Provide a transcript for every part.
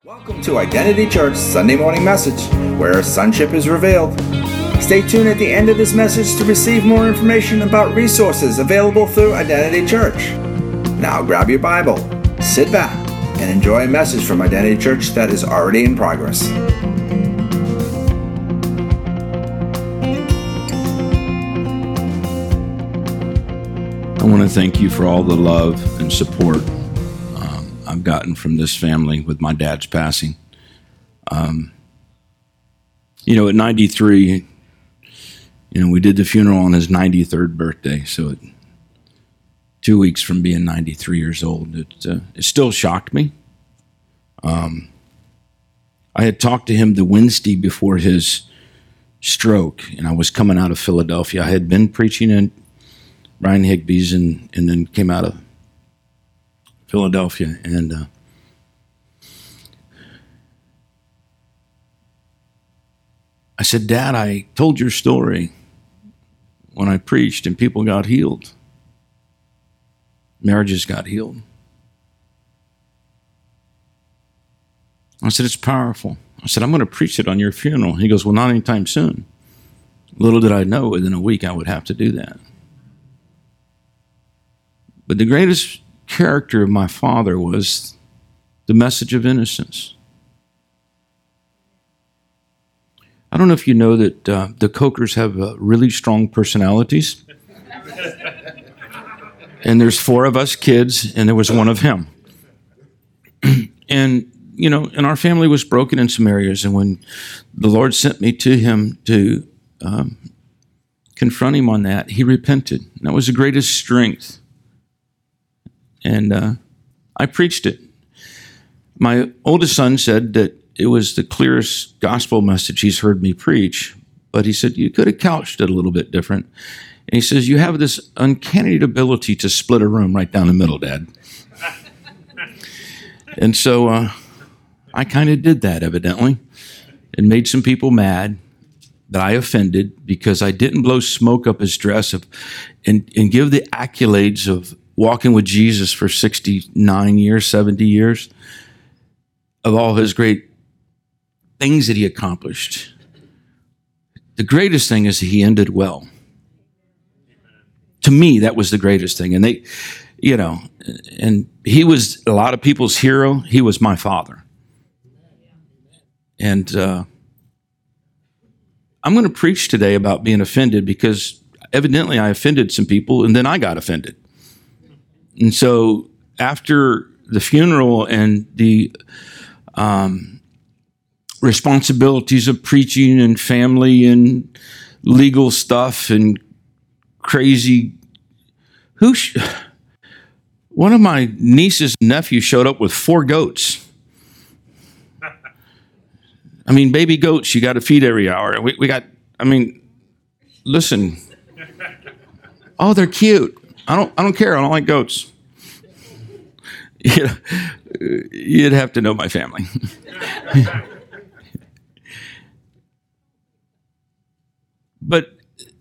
Welcome to Identity Church Sunday Morning Message, where sonship is revealed. Stay tuned at the end of this message to receive more information about resources available through Identity Church. Now grab your Bible, sit back, and enjoy a message from Identity Church that is already in progress. I want to thank you for all the love and support I've gotten from this family with my dad's passing. At 93, we did the funeral on his 93rd birthday, so 2 weeks from being 93 years old, it still shocked me. I had talked to him the Wednesday before his stroke, and I was coming out of Philadelphia. I had been preaching in Brian Higbee's and then came out of Philadelphia, and I said, Dad, I told your story when I preached and people got healed. Marriages got healed. I said, it's powerful. I said, I'm going to preach it on your funeral. He goes, well, not anytime soon. Little did I know within a week I would have to do that. But the greatest character of my father was the message of innocence. I don't know if you know that the Cokers have really strong personalities. And there's 4 of us kids, and there was one of him. And, and our family was broken in some areas. And when the Lord sent me to him to confront him on that, he repented. And that was the greatest strength. And I preached it. My oldest son said that it was the clearest gospel message he's heard me preach, but he said, you could have couched it a little bit different. And he says, you have this uncanny ability to split a room right down the middle, Dad. And so I kind of did that, evidently, and made some people mad that I offended because I didn't blow smoke up his dress and give the accolades of walking with Jesus for 69 years, 70 years, of all his great things that he accomplished. The greatest thing is that he ended well. To me, that was the greatest thing. And and he was a lot of people's hero. He was my father. And I'm going to preach today about being offended because evidently I offended some people and then I got offended. And so after the funeral and the responsibilities of preaching and family and legal stuff and crazy, one of my niece's nephews showed up with 4 goats. I mean, baby goats, you got to feed every hour. We got, listen. Oh, they're cute. I don't care. I don't like goats. You'd have to know my family. But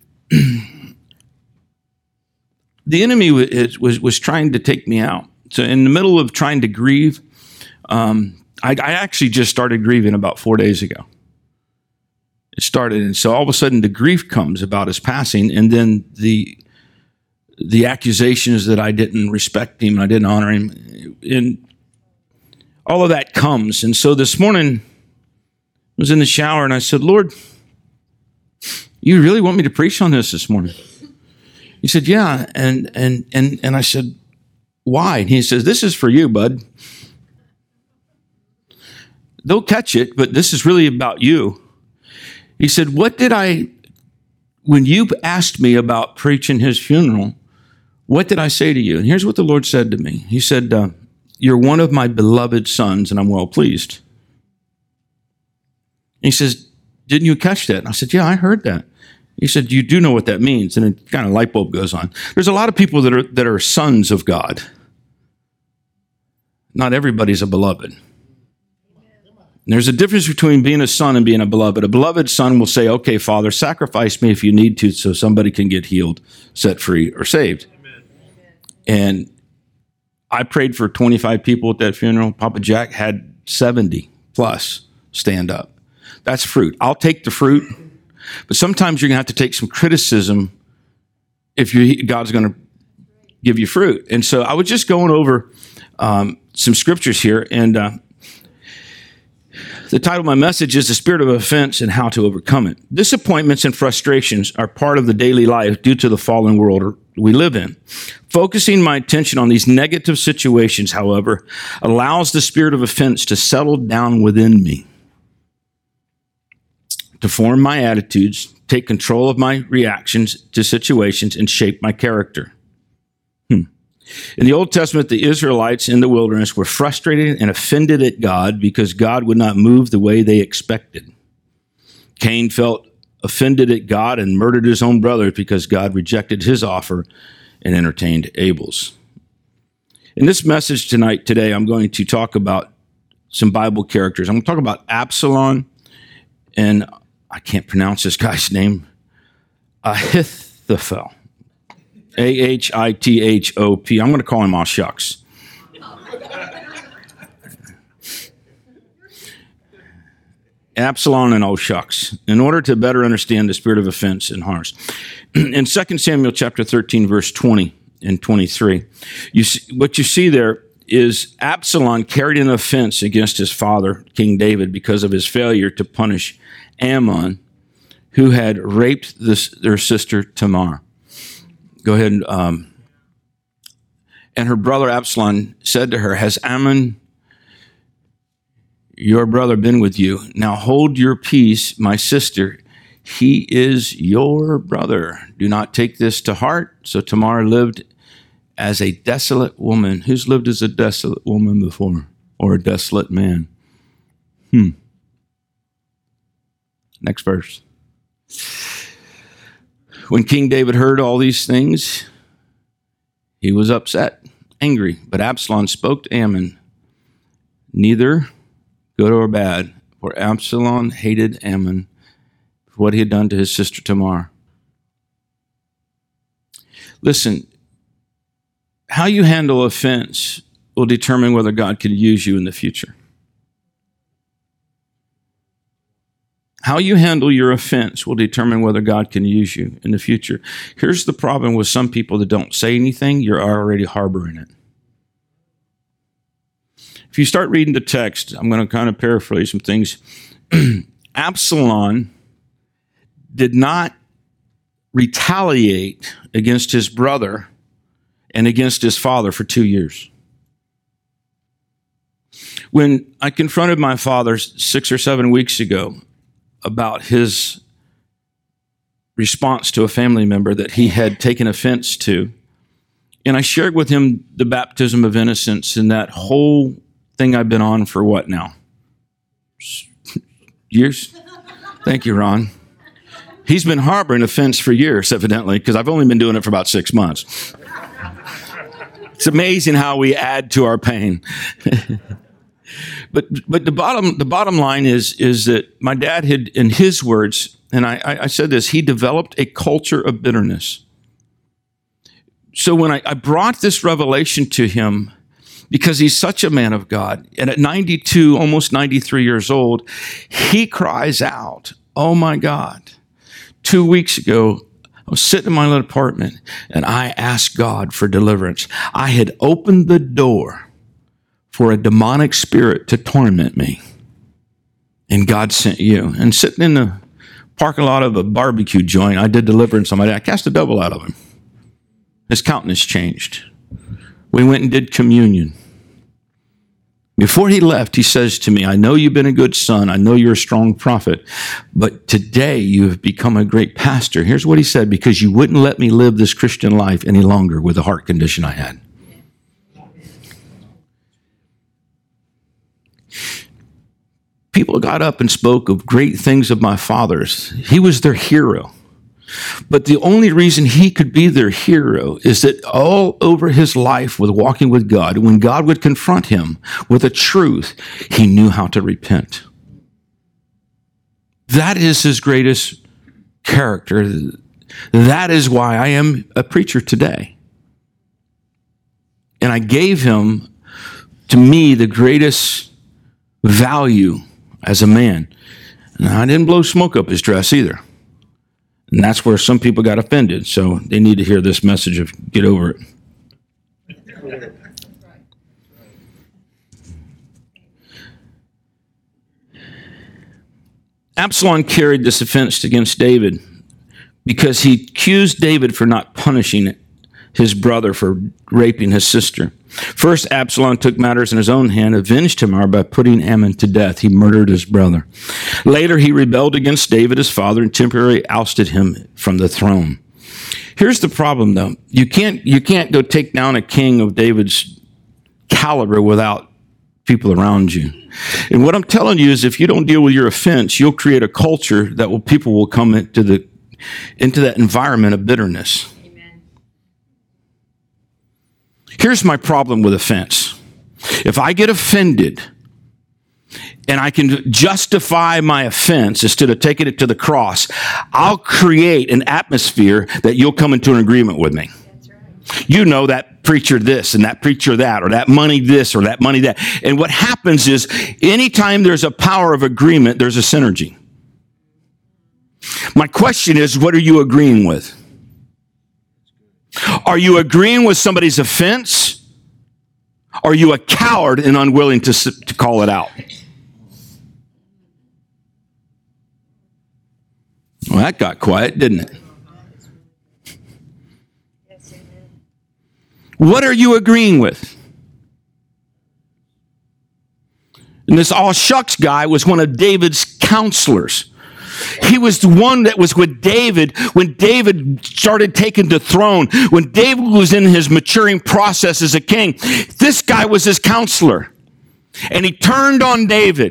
the enemy was trying to take me out. So in the middle of trying to grieve, I actually just started grieving about 4 days ago. It started, and so all of a sudden the grief comes about his passing, and then the accusations that I didn't respect him, I didn't honor him, and all of that comes. And so this morning, I was in the shower, and I said, Lord, you really want me to preach on this morning? He said, yeah, and I said, why? And he says, this is for you, bud. They'll catch it, but this is really about you. He said, when you asked me about preaching his funeral, what did I say to you? And here's what the Lord said to me. He said, you're one of my beloved sons, and I'm well pleased. And he says, didn't you catch that? And I said, yeah, I heard that. He said, you do know what that means. And it kind of light bulb goes on. There's a lot of people that are sons of God. Not everybody's a beloved. And there's a difference between being a son and being a beloved. A beloved son will say, okay, Father, sacrifice me if you need to so somebody can get healed, set free, or saved. Amen. And I prayed for 25 people at that funeral. Papa Jack had 70 plus stand up. That's fruit. I'll take the fruit, but sometimes you're going to have to take some criticism if God's going to give you fruit. And so I was just going over some scriptures here, and the title of my message is The Spirit of Offense and How to Overcome It. Disappointments and frustrations are part of the daily life due to the fallen world we live in. Focusing my attention on these negative situations, however, allows the spirit of offense to settle down within me, to form my attitudes, take control of my reactions to situations, and shape my character. In the Old Testament, the Israelites in the wilderness were frustrated and offended at God because God would not move the way they expected. Cain felt offended at God and murdered his own brother because God rejected his offer and entertained Abel's. In this message today, I'm going to talk about some Bible characters. I'm going to talk about Absalom, and I can't pronounce this guy's name, Ahithophel. Ahithop. I'm going to call him all shucks. Absalom and all shucks, in order to better understand the spirit of offense and harms. In 2 Samuel chapter 13, verse 20 and 23, what you see there is Absalom carried an offense against his father, King David, because of his failure to punish Ammon, who had raped their sister Tamar. Go ahead. And her brother Absalom said to her, "Has Ammon, your brother, been with you? Now hold your peace, my sister. He is your brother. Do not take this to heart." So Tamar lived as a desolate woman. Who's lived as a desolate woman before? Or a desolate man? Next verse. When King David heard all these things, he was upset, angry. But Absalom spoke to Ammon, neither good or bad, for Absalom hated Ammon for what he had done to his sister Tamar. Listen, how you handle offense will determine whether God can use you in the future. How you handle your offense will determine whether God can use you in the future. Here's the problem with some people that don't say anything: you're already harboring it. If you start reading the text, I'm going to kind of paraphrase some things. Absalom did not retaliate against his brother and against his father for 2 years. When I confronted my father 6 or 7 weeks ago about his response to a family member that he had taken offense to, and I shared with him the baptism of innocence and that whole thing I've been on for what now? Years? Thank you, Ron. He's been harboring offense for years, evidently, because I've only been doing it for about 6 months. It's amazing how we add to our pain. But the bottom line is that my dad had, in his words, and I said this, he developed a culture of bitterness. So when I brought this revelation to him, because he's such a man of God, and at 92, almost 93 years old, he cries out, "Oh my God." 2 weeks ago, I was sitting in my little apartment and I asked God for deliverance. I had opened the door for a demonic spirit to torment me. And God sent you. And sitting in the parking lot of a barbecue joint, I did deliverance on my dad. I cast a devil out of him. His countenance changed. We went and did communion. Before he left, he says to me, "I know you've been a good son. I know you're a strong prophet, but today you have become a great pastor." Here's what he said: "Because you wouldn't let me live this Christian life any longer with the heart condition I had." People got up and spoke of great things of my father's. He was their hero. But the only reason he could be their hero is that all over his life with walking with God, when God would confront him with a truth, he knew how to repent. That is his greatest character. That is why I am a preacher today. And I gave him, to me, the greatest value as a man. And I didn't blow smoke up his dress either. And that's where some people got offended. So they need to hear this message of get over it. Absalom carried this offense against David because he accused David for not punishing his brother for raping his sister. First, Absalom took matters in his own hand, avenged Tamar by putting Ammon to death. He murdered his brother. Later, he rebelled against David, his father, and temporarily ousted him from the throne. Here's the problem, though. You can't go take down a king of David's caliber without people around you. And what I'm telling you is if you don't deal with your offense, you'll create a culture that people will come into that environment of bitterness. Amen. Here's my problem with offense. If I get offended and I can justify my offense instead of taking it to the cross, I'll create an atmosphere that you'll come into an agreement with me. You know that preacher this and that preacher that, or that money this or that money that. And what happens is anytime there's a power of agreement, there's a synergy. My question is, what are you agreeing with? Are you agreeing with somebody's offense? Are you a coward and unwilling to call it out? Well, that got quiet, didn't it? What are you agreeing with? And this all shucks guy was one of David's counselors. He was the one that was with David when David started taking the throne, when David was in his maturing process as a king. This guy was his counselor. And he turned on David.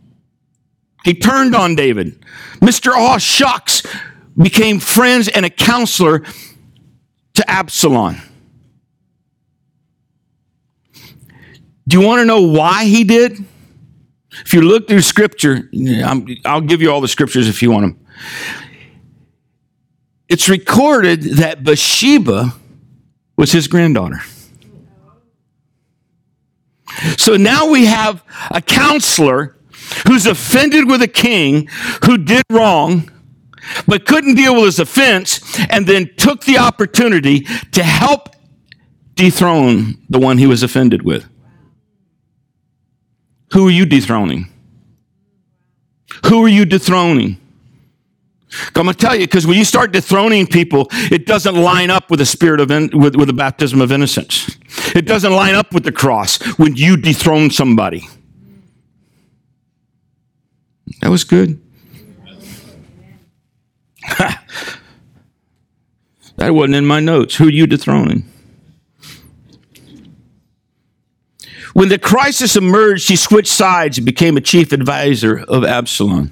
Mr. All Shucks became friends and a counselor to Absalom. Do you want to know why he did? If you look through Scripture, I'll give you all the Scriptures if you want them. It's recorded that Bathsheba was his granddaughter. So now we have a counselor who's offended with a king who did wrong, but couldn't deal with his offense, and then took the opportunity to help dethrone the one he was offended with. Who are you dethroning? Who are you dethroning? I'm going to tell you, because when you start dethroning people, it doesn't line up with the spirit of with the baptism of innocence. It doesn't line up with the cross when you dethrone somebody. That was good. That wasn't in my notes. Who are you dethroning? When the crisis emerged, he switched sides and became a chief advisor of Absalom.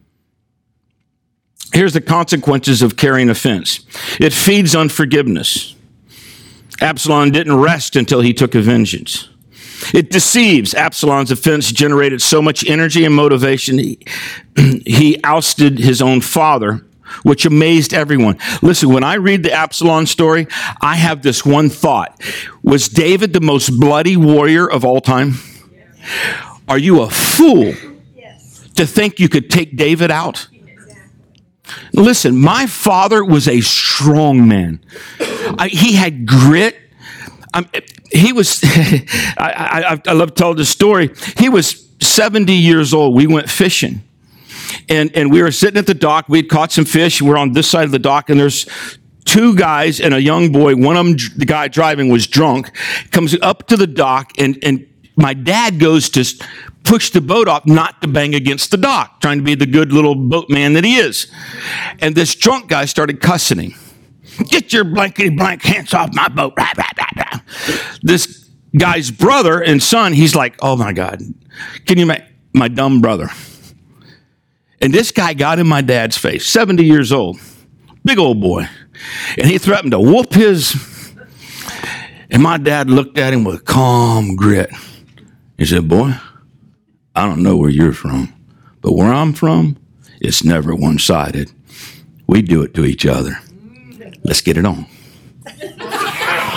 Here's the consequences of carrying offense. It feeds on forgiveness. Absalom didn't rest until he took a vengeance. It deceives. Absalom's offense generated so much energy and motivation, he ousted his own father, which amazed everyone. Listen, when I read the Absalom story, I have this one thought. Was David the most bloody warrior of all time? Are you a fool to think you could take David out? Listen, my father was a strong man. He had grit. He was, I love to tell this story. He was 70 years old. We went fishing. And we were sitting at the dock. We'd caught some fish. We're on this side of the dock, and there's two guys and a young boy. One of them, the guy driving, was drunk. Comes up to the dock, and my dad goes to push the boat off, not to bang against the dock, trying to be the good little boatman that he is. And this drunk guy started cussing him. Get your blankety blank hands off my boat. This guy's brother and son, he's like, oh my God, can you make my dumb brother? And this guy got in my dad's face, 70 years old, big old boy. And he threatened to whoop his. And my dad looked at him with calm grit. He said, boy, I don't know where you're from, but where I'm from, it's never one-sided. We do it to each other. Let's get it on.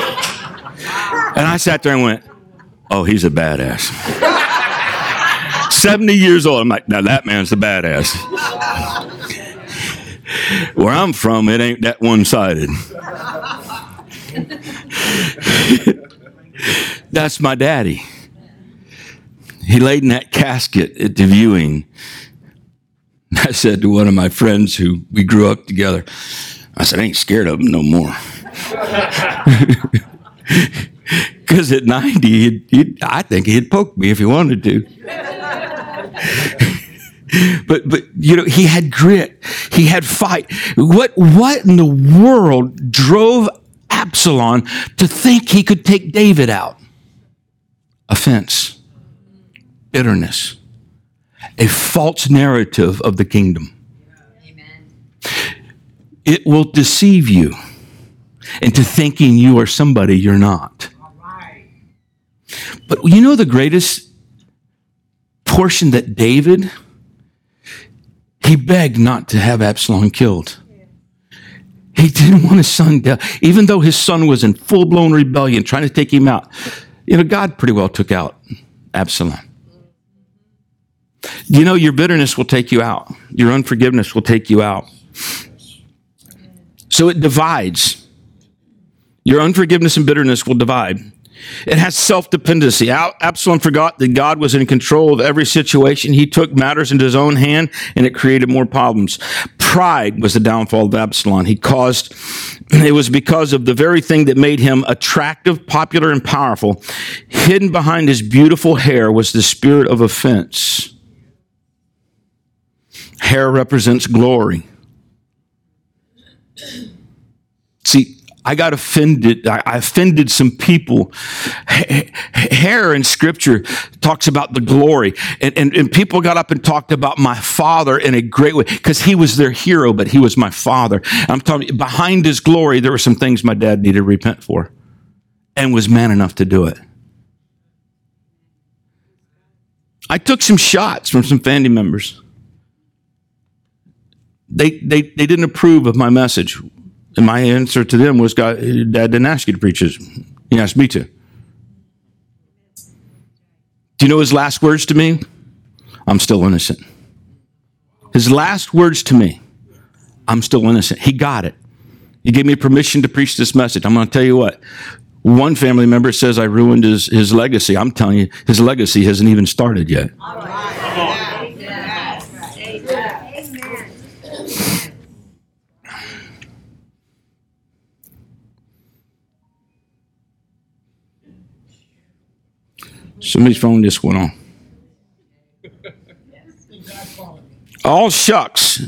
And I sat there and went, oh, he's a badass. 70 years old. I'm like, now that man's the badass. Where I'm from, it ain't that one-sided. That's my daddy. He laid in that casket at the viewing. I said to one of my friends who we grew up together, I said, I ain't scared of him no more. Because at 90, I think he'd poke me if he wanted to. But he had grit. He had fight. What in the world drove Absalom to think he could take David out? Offense, bitterness, a false narrative of the kingdom. Amen. It will deceive you into thinking you are somebody you're not. But you know the greatest portion that David, he begged not to have Absalom killed. He didn't want his son dead. Even though his son was in full-blown rebellion, trying to take him out. God pretty well took out Absalom. Your bitterness will take you out. Your unforgiveness will take you out. So it divides. Your unforgiveness and bitterness will divide. It has self-dependency. Absalom forgot that God was in control of every situation. He took matters into his own hand, and it created more problems. Pride was the downfall of Absalom. It was because of the very thing that made him attractive, popular, and powerful. Hidden behind his beautiful hair was the spirit of offense. Hair represents glory. See, I got offended. I offended some people. Hair in Scripture talks about the glory. And people got up and talked about my father in a great way because he was their hero, but he was my father. I'm talking behind his glory, there were some things my dad needed to repent for and was man enough to do it. I took some shots from some family members. They didn't approve of my message. And my answer to them was, Dad didn't ask you to preach this. He asked me to. Do you know his last words to me? I'm still innocent. His last words to me, I'm still innocent. He got it. He gave me permission to preach this message. I'm going to tell you what. One family member says I ruined his legacy. I'm telling you, his legacy hasn't even started yet. All right. Somebody's phone just went on. All shucks.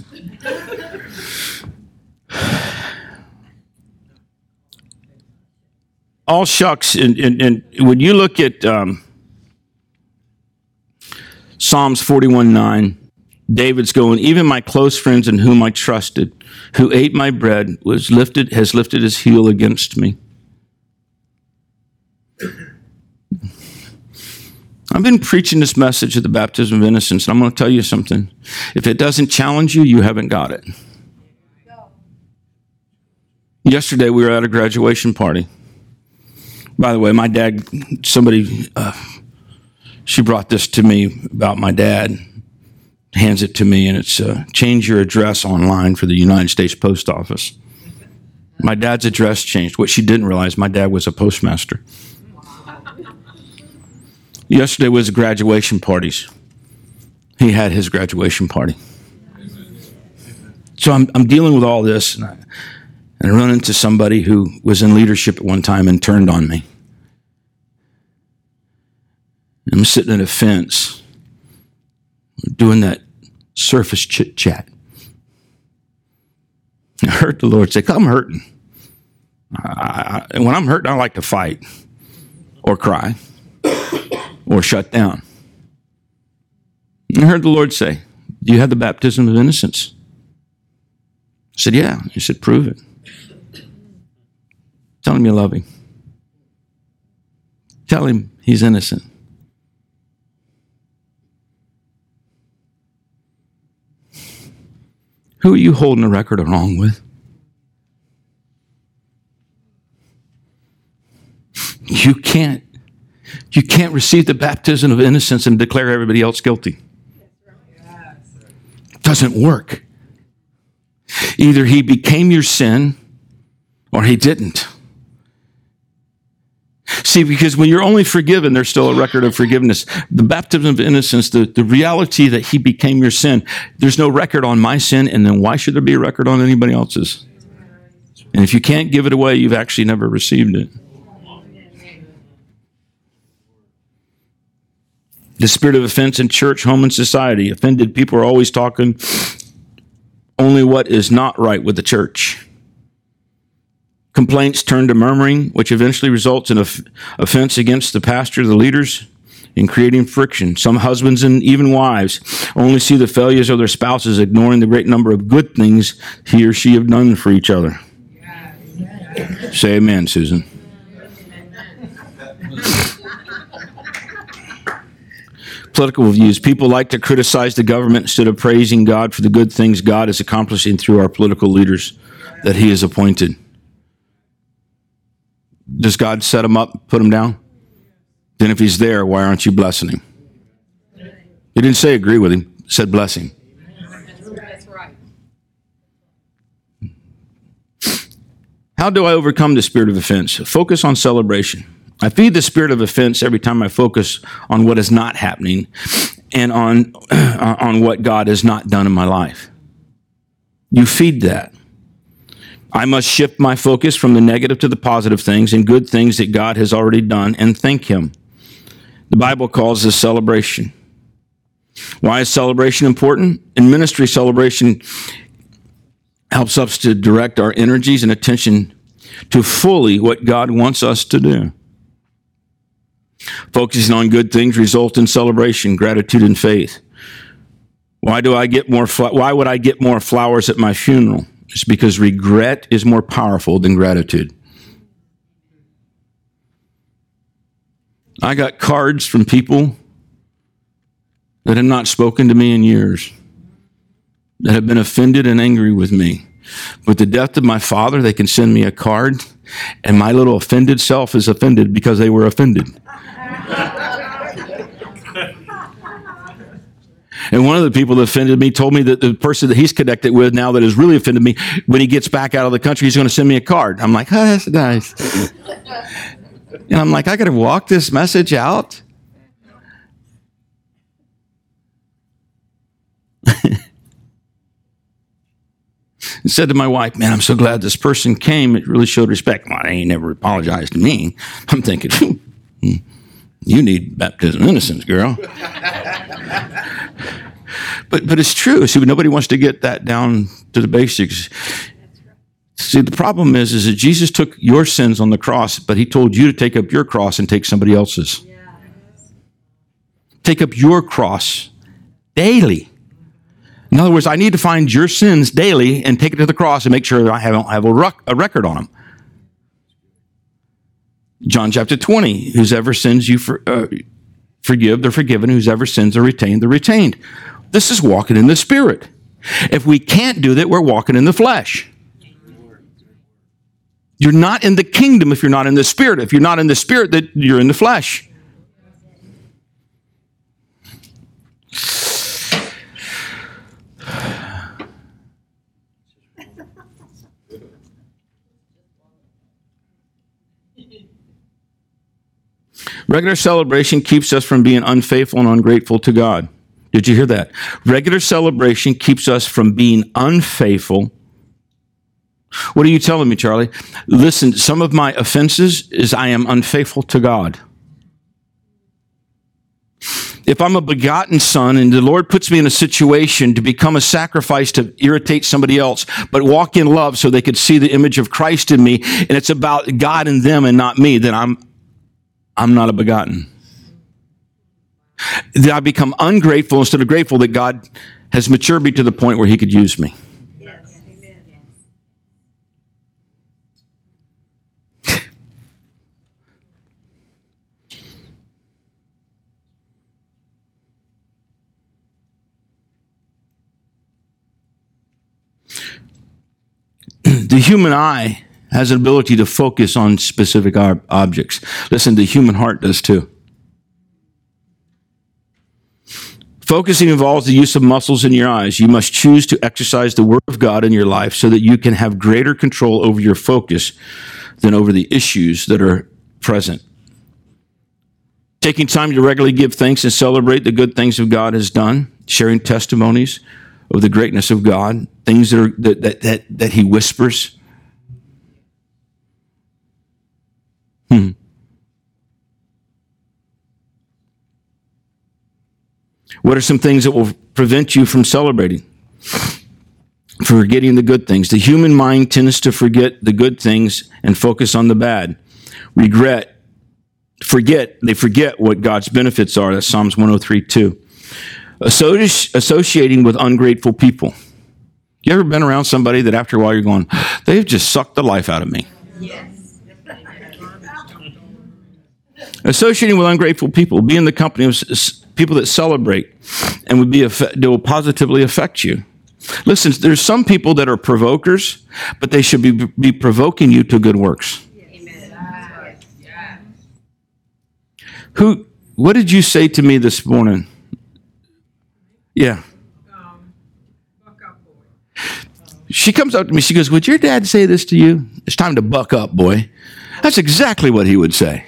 All shucks. And when you look at Psalms 41:9, David's going, even my close friends in whom I trusted, who ate my bread, has lifted his heel against me. I've been preaching this message of the baptism of innocence, and I'm going to tell you something. If it doesn't challenge you, you haven't got it. Yesterday, we were at a graduation party. By the way, my dad, she brought this to me about my dad, hands it to me, and it's change your address online for the United States Post Office. My dad's address changed. What she didn't realize, my dad was a postmaster. Yesterday was graduation parties. He had his graduation party. So I'm dealing with all this, and I run into somebody who was in leadership at one time and turned on me. I'm sitting at a fence, doing that surface chit chat. I heard the Lord say, "I'm hurting." And when I'm hurting, I like to fight or cry. Or shut down. And I heard the Lord say, "Do you have the baptism of innocence?" I said, "Yeah." He said, "Prove it. Tell him you love him. Tell him he's innocent." Who are you holding a record of wrong with? You can't You can't receive the baptism of innocence and declare everybody else guilty. It doesn't work. Either he became your sin or he didn't. See, because when you're only forgiven, there's still a record of forgiveness. The baptism of innocence, the reality that he became your sin, there's no record on my sin, and then why should there be a record on anybody else's? And if you can't give it away, you've actually never received it. The spirit of offense in church, home, and society. Offended people are always talking only what is not right with the church. Complaints turn to murmuring, which eventually results in offense against the pastor, the leaders, and creating friction. Some husbands and even wives only see the failures of their spouses, ignoring the great number of good things he or she have done for each other. Say amen, Susan. Political views. People like to criticize the government instead of praising God for the good things God is accomplishing through our political leaders that he has appointed. Does God set him up, put him down? Then if he's there, why aren't you blessing him? He didn't say agree with him, he said bless him. That's right. How do I overcome the spirit of offense? Focus on celebration. I feed the spirit of offense every time I focus on what is not happening and on what God has not done in my life. You feed that. I must shift my focus from the negative to the positive things and good things that God has already done and thank him. The Bible calls this celebration. Why is celebration important? In ministry, celebration helps us to direct our energies and attention to fully what God wants us to do. Focusing on good things results in celebration, gratitude, and faith. Why would I get more flowers at my funeral? It's because regret is more powerful than gratitude. I got cards from people that have not spoken to me in years, that have been offended and angry with me. With the death of my father, they can send me a card, and my little offended self is offended because they were offended. And one of the people that offended me told me that the person that he's connected with now that has really offended me, when he gets back out of the country, he's going to send me a card. I'm like, oh, that's nice. And I'm like, I got to walk this message out? I said to my wife, man, I'm so glad this person came. It really showed respect. Well, they ain't never apologized to me. I'm thinking, you need baptism of innocence, girl. But it's true. See, nobody wants to get that down to the basics. See, the problem is that Jesus took your sins on the cross, but he told you to take up your cross and take somebody else's. Take up your cross daily. In other words, I need to find your sins daily and take it to the cross and make sure that I don't have a record on them. John chapter 20, whosever sins you forgive, they're forgiven. Whosever sins are retained, they're retained. This is walking in the Spirit. If we can't do that, we're walking in the flesh. You're not in the kingdom if you're not in the Spirit. If you're not in the Spirit, then you're in the flesh. Regular celebration keeps us from being unfaithful and ungrateful to God. Did you hear that? Regular celebration keeps us from being unfaithful. What are you telling me, Charlie? Listen, some of my offenses is I am unfaithful to God. If I'm a begotten son and the Lord puts me in a situation to become a sacrifice to irritate somebody else, but walk in love so they could see the image of Christ in me, and it's about God and them and not me, then I'm not a begotten. Then I become ungrateful instead of grateful that God has matured me to the point where he could use me. Yes. Amen. The human eye has an ability to focus on specific objects. Listen, the human heart does too. Focusing involves the use of muscles in your eyes. You must choose to exercise the Word of God in your life so that you can have greater control over your focus than over the issues that are present. Taking time to regularly give thanks and celebrate the good things that God has done, sharing testimonies of the greatness of God, things that He whispers. What are some things that will prevent you from celebrating? Forgetting the good things. The human mind tends to forget the good things and focus on the bad. They forget what God's benefits are. That's Psalms 103:2. Associating with ungrateful people. You ever been around somebody that after a while you're going, they've just sucked the life out of me? Yes. Associating with ungrateful people, be in the company of people that celebrate and they will positively affect you. Listen, there's some people that are provokers, but they should be provoking you to good works. Amen. What did you say to me this morning? Yeah. Buck up, boy. She comes up to me, she goes, would your dad say this to you? It's time to buck up, boy. That's exactly what he would say.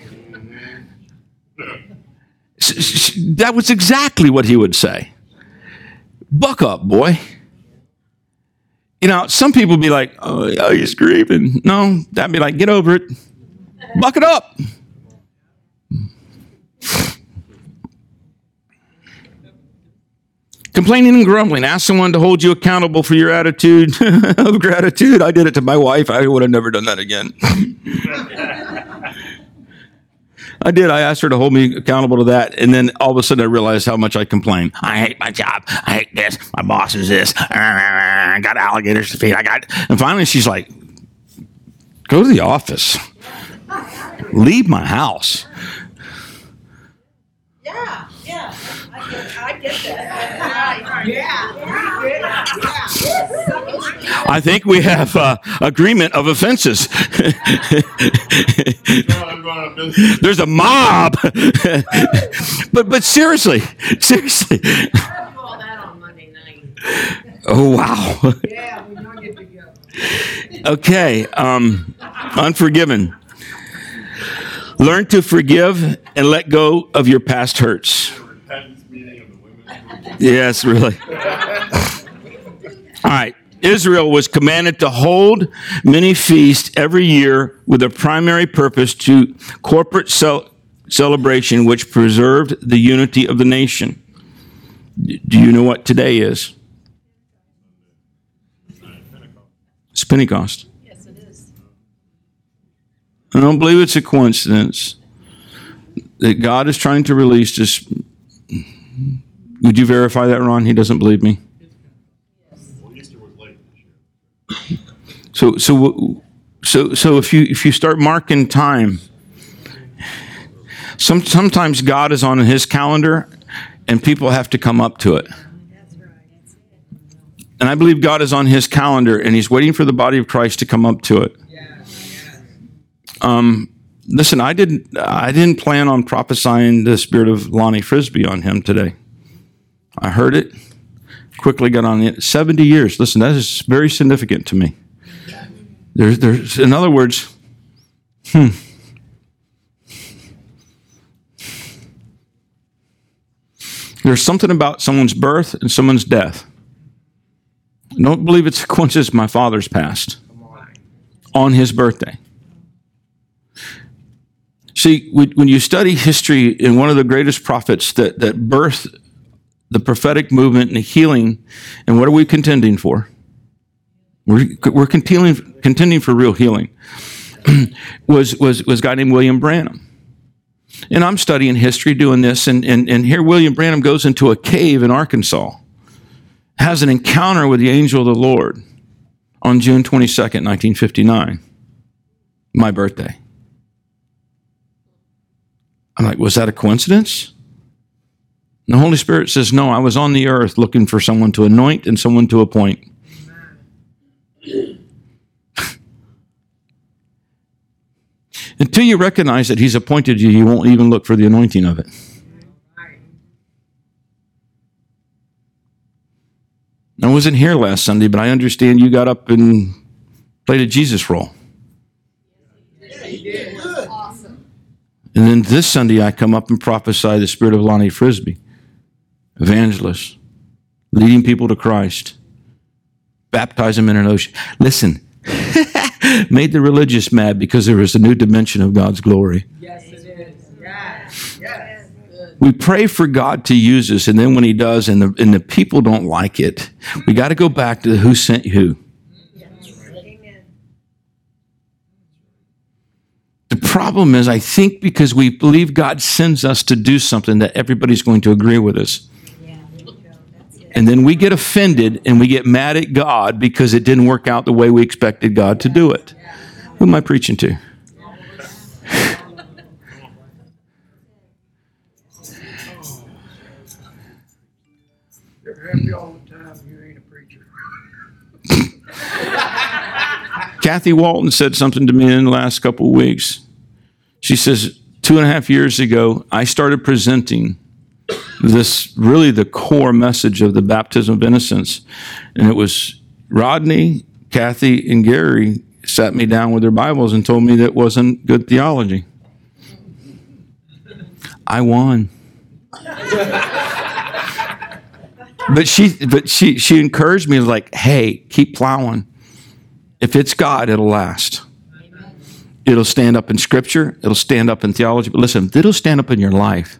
That was exactly what he would say. Buck up, boy. You know, some people be like, oh, he's grieving. No, that'd be like, get over it. Buck it up. Complaining and grumbling. Ask someone to hold you accountable for your attitude of gratitude. I did it to my wife. I would have never done that again. I did. I asked her to hold me accountable to that. And then all of a sudden I realized how much I complain. I hate my job. I hate this. My boss is this. I got alligators to feed. And finally she's like, go to the office. Leave my house. Yeah. I get that. Yeah. I think we have agreement of offenses. There's a mob. but seriously. All that on Monday night. Oh, wow. Yeah, we don't get to go. Okay. Unforgiven. Learn to forgive and let go of your past hurts. Yes, really. All right. Israel was commanded to hold many feasts every year with a primary purpose to corporate celebration, which preserved the unity of the nation. Do you know what today is? It's Pentecost. Yes, it is. I don't believe it's a coincidence that God is trying to release this. Would you verify that, Ron? He doesn't believe me. So if you start marking time, sometimes God is on His calendar, and people have to come up to it. And I believe God is on His calendar, and He's waiting for the body of Christ to come up to it. Listen, I didn't plan on prophesying the spirit of Lonnie Frisbee on him today. I heard it, quickly got on it. 70 years. Listen, that is very significant to me. There's in other words, there's something about someone's birth and someone's death. I don't believe it's a coincidence my father's passed on his birthday. See, when you study history, and one of the greatest prophets that birthed the prophetic movement and the healing, and what are we contending for? We're contending for real healing. was a guy named William Branham. And I'm studying history doing this, and here William Branham goes into a cave in Arkansas, has an encounter with the angel of the Lord on June 22nd, 1959, my birthday. I'm like, was that a coincidence? And the Holy Spirit says, no, I was on the earth looking for someone to anoint and someone to appoint. Until you recognize that He's appointed you, you won't even look for the anointing of it. I wasn't here last Sunday, but I understand you got up and played a Jesus role. Awesome. And then this Sunday, I come up and prophesy the spirit of Lonnie Frisbee, evangelist, leading people to Christ, baptize them in an ocean. Listen, made the religious mad because there is a new dimension of God's glory. Yes, it is. Yes. Yes. Good. We pray for God to use us, and then when he does, and the people don't like it, we got to go back to who sent who. Amen. The problem is, I think because we believe God sends us to do something that everybody's going to agree with us. Yeah, there you go. That's it. And then we get offended and we get mad at God because it didn't work out the way we expected God to do it. Who am I preaching to? You're happy all the time. You ain't a preacher. Kathy Walton said something to me in the last couple of weeks. She says, 2.5 years ago, I started presenting this really the core message of the baptism of innocence. And it was Rodney, Kathy, and Gary sat me down with their Bibles and told me that wasn't good theology. I won. But she encouraged me like, hey, keep plowing. If it's God, it'll last. Amen. It'll stand up in Scripture. It'll stand up in theology. But listen, it'll stand up in your life.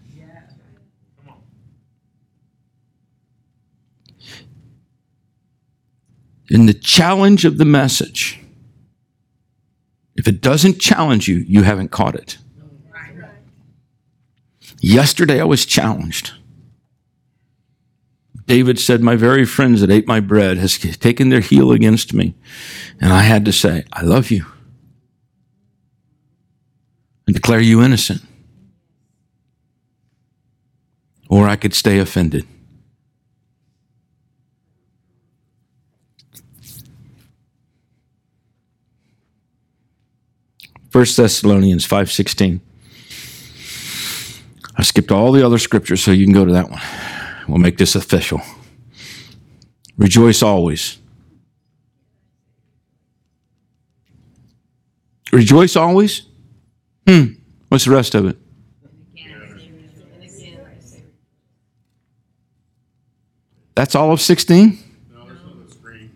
In the challenge of the message, if it doesn't challenge you, you haven't caught it. Yesterday I was challenged. David said, my very friends that ate my bread has taken their heel against me. And I had to say, I love you. And declare you innocent. Or I could stay offended. First Thessalonians 5:16. I skipped all the other scriptures so you can go to that one. We'll make this official. Rejoice always. Rejoice always? What's the rest of it? That's all of 16? No, it's on the screen.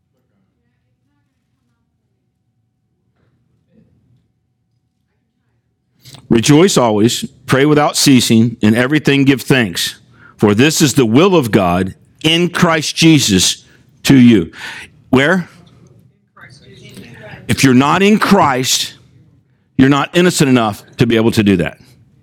Rejoice always, pray without ceasing, in everything give thanks. For this is the will of God in Christ Jesus to you. Where? If you're not in Christ, you're not innocent enough to be able to do that.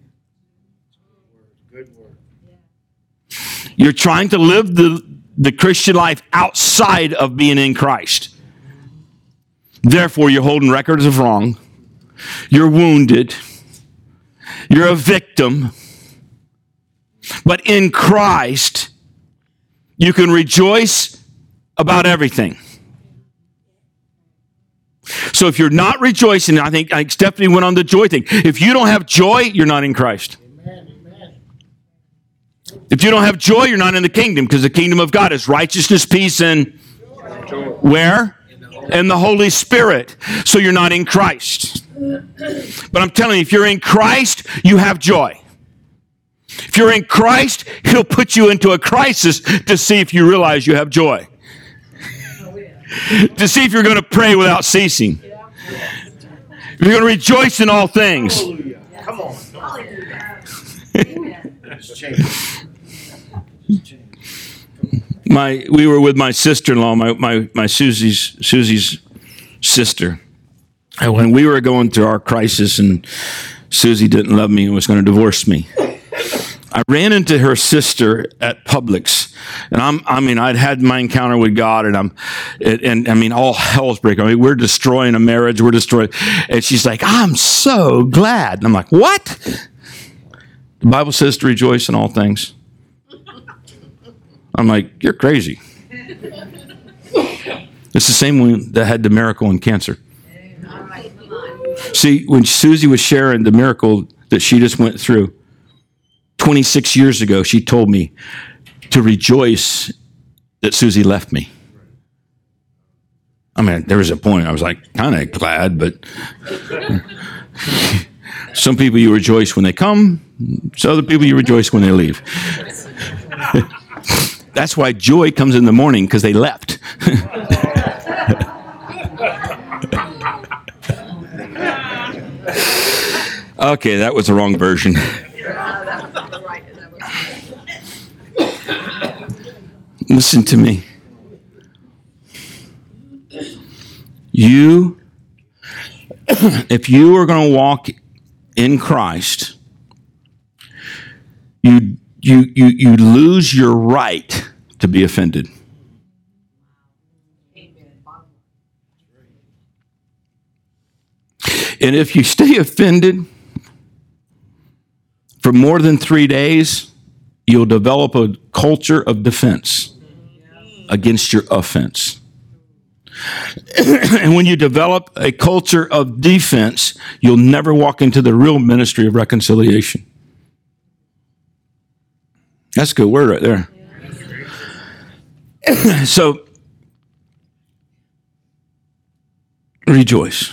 Good word. You're trying to live the Christian life outside of being in Christ. Therefore, you're holding records of wrong. You're wounded. You're a victim. But in Christ, you can rejoice about everything. So if you're not rejoicing, I think Stephanie went on the joy thing. If you don't have joy, you're not in Christ. Amen. If you don't have joy, you're not in the kingdom, because the kingdom of God is righteousness, peace, and where? In the Holy Spirit. So you're not in Christ. But I'm telling you, if you're in Christ, you have joy. If you're in Christ, He'll put you into a crisis to see if you realize you have joy. To see if you're going to pray without ceasing. If you're going to rejoice in all things. Hallelujah. Come on. It's changed. We were with my sister-in-law, my Susie's sister. And when we were going through our crisis and Susie didn't love me and was going to divorce me, I ran into her sister at Publix, and I'd had my encounter with God, and all hell's breaking. We're destroying a marriage. We're destroying, and she's like, "I'm so glad." And I'm like, "What?" The Bible says to rejoice in all things. I'm like, "You're crazy." It's the same one that had the miracle in cancer. All right, come on. See, when Susie was sharing the miracle that she just went through, 26 years ago, she told me to rejoice that Susie left me. I mean, there was a point I was like kind of glad, but some people you rejoice when they come, so other people you rejoice when they leave. That's why joy comes in the morning, because they left. Okay, that was the wrong version. Listen to me. If you are going to walk in Christ, you lose your right to be offended. And if you stay offended for more than 3 days, you'll develop a culture of defense against your offense. And when you develop a culture of defense, you'll never walk into the real ministry of reconciliation. That's a good word right there. So, rejoice.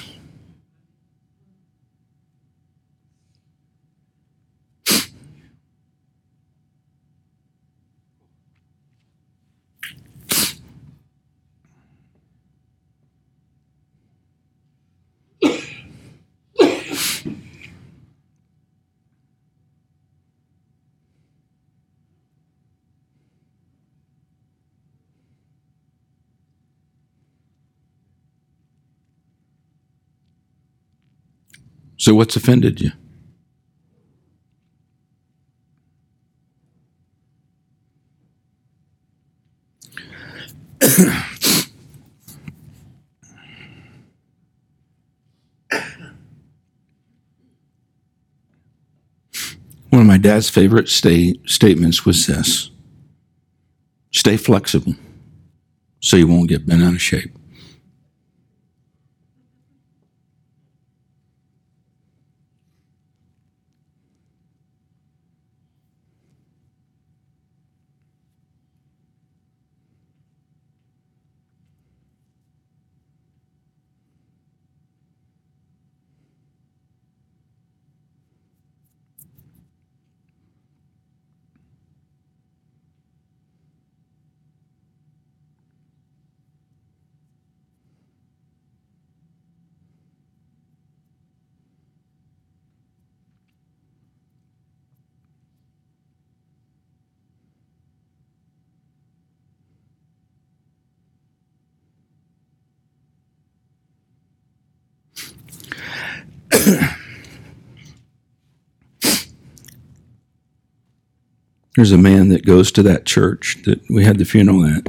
So what's offended you? One of my dad's favorite statements was this: stay flexible so you won't get bent out of shape. There's a man that goes to that church that we had the funeral at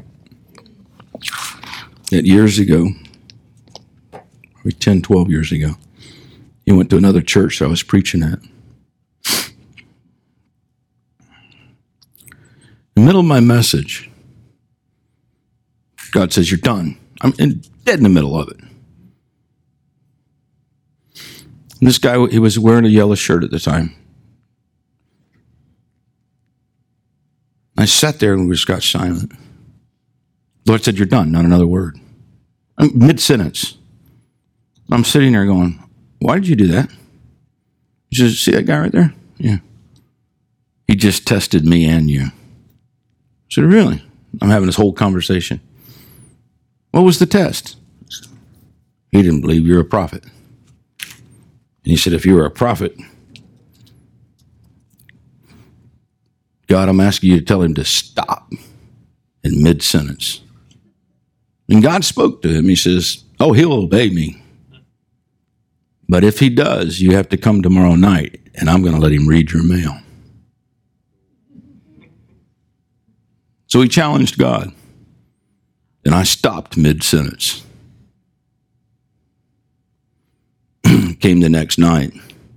years ago, probably 10, 12 years ago. He went to another church that I was preaching at. In the middle of my message, God says, "You're done." I'm dead in the middle of it. And this guy, he was wearing a yellow shirt at the time. I sat there and we just got silent. The Lord said, "You're done," not another word. I'm mid-sentence. I'm sitting there going, "Why did you do that?" He says, "See that guy right there? Yeah. He just tested me and you." I said, "Really?" I'm having this whole conversation. "What was the test?" "He didn't believe you're a prophet." And he said, "If you were a prophet, God, I'm asking you to tell him to stop," in mid-sentence. And God spoke to him. He says, "Oh, he'll obey me. But if he does, you have to come tomorrow night, and I'm going to let him read your mail." So he challenged God. And I stopped mid-sentence. Came the next night.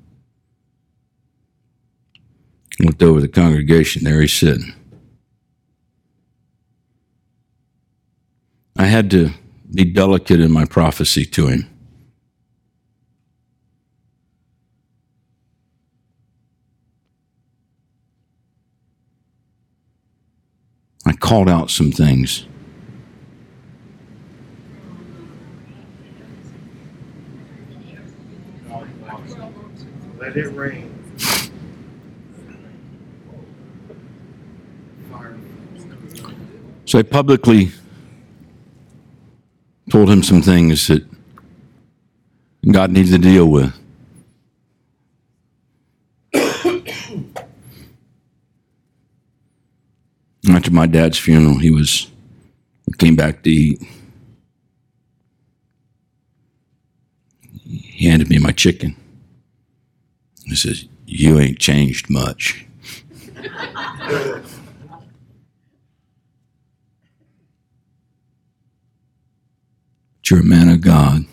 Looked over the congregation. There he's sitting. I had to be delicate in my prophecy to him. I called out some things. Let it rain. Fire. So I publicly told him some things that God needs to deal with. After my dad's funeral, he came back to eat. He handed me my chicken. He says, "You ain't changed much." But you're a man of God,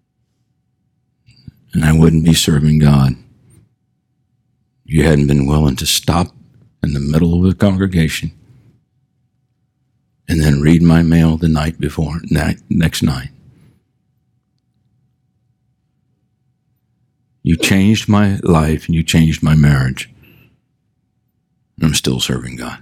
and I wouldn't be serving God. You hadn't been willing to stop in the middle of the congregation and then read my mail the night before, next night. You changed my life and you changed my marriage. And I'm still serving God.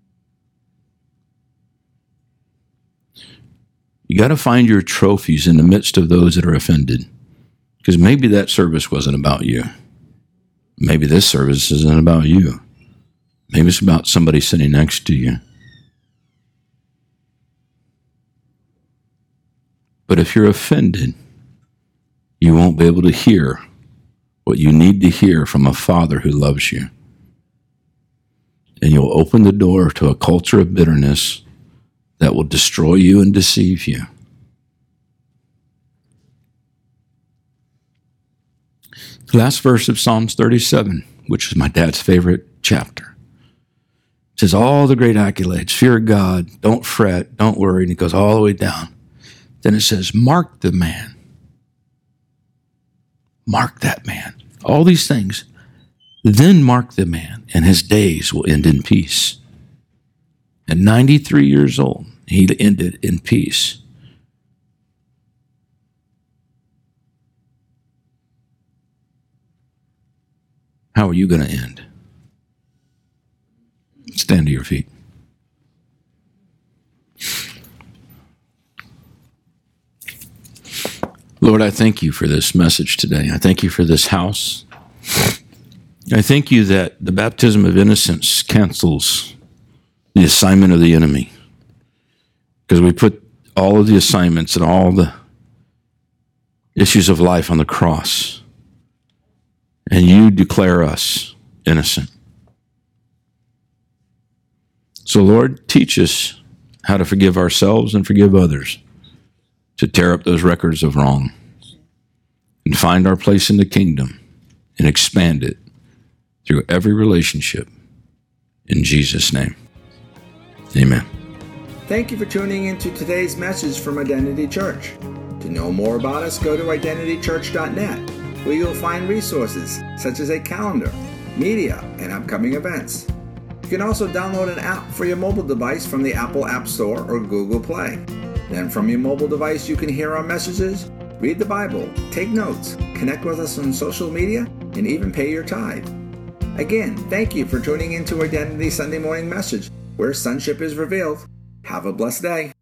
You got to find your trophies in the midst of those that are offended. Because maybe that service wasn't about you. Maybe this service isn't about you. Maybe it's about somebody sitting next to you. But if you're offended, you won't be able to hear what you need to hear from a Father who loves you. And you'll open the door to a culture of bitterness that will destroy you and deceive you. The last verse of Psalms 37, which is my dad's favorite chapter, says all the great accolades: fear God, don't fret, don't worry, and it goes all the way down. Then it says, mark the man. Mark that man. All these things. Then mark the man, and his days will end in peace. At 93 years old, he ended in peace. How are you going to end? Stand to your feet. Lord, I thank you for this message today. I thank you for this house. I thank you that the baptism of innocence cancels the assignment of the enemy. Because we put all of the assignments and all the issues of life on the cross. And you declare us innocent. So, Lord, teach us how to forgive ourselves and forgive others, to tear up those records of wrong and find our place in the kingdom and expand it through every relationship. In Jesus' name, amen. Thank you for tuning into today's message from Identity Church. To know more about us, go to identitychurch.net, where you'll find resources such as a calendar, media, and upcoming events. You can also download an app for your mobile device from the Apple App Store or Google Play. Then from your mobile device, you can hear our messages, read the Bible, take notes, connect with us on social media, and even pay your tithe. Again, thank you for tuning into Identity Sunday Morning Message, where sonship is revealed. Have a blessed day.